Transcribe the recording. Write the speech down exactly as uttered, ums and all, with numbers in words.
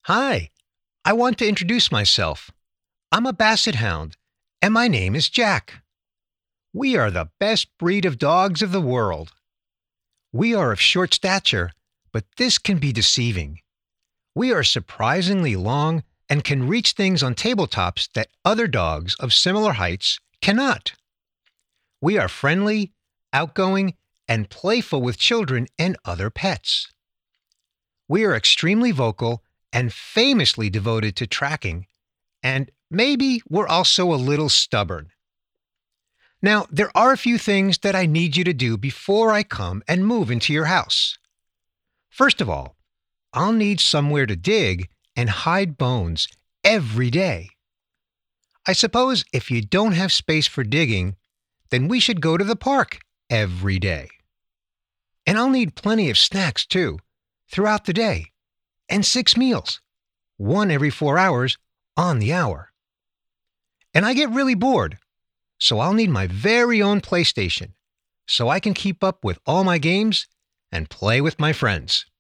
Hi, I want to introduce myself. I'm a Basset Hound, and my name is Jack. We are the best breed of dogs of the world. We are of short stature, but this can be deceiving. We are surprisingly long and can reach things on tabletops that other dogs of similar heights cannot. We are friendly, outgoing, and playful with children and other pets. We are extremely vocal and famously devoted to tracking, and maybe we're also a little stubborn. Now, there are a few things that I need you to do before I come and move into your house. First of all, I'll need somewhere to dig and hide bones every day. I suppose if you don't have space for digging, then we should go to the park every day. And I'll need plenty of snacks, too, throughout the day, and six meals, one every four hours on the hour. And I get really bored, so I'll need my very own PlayStation so I can keep up with all my games and play with my friends.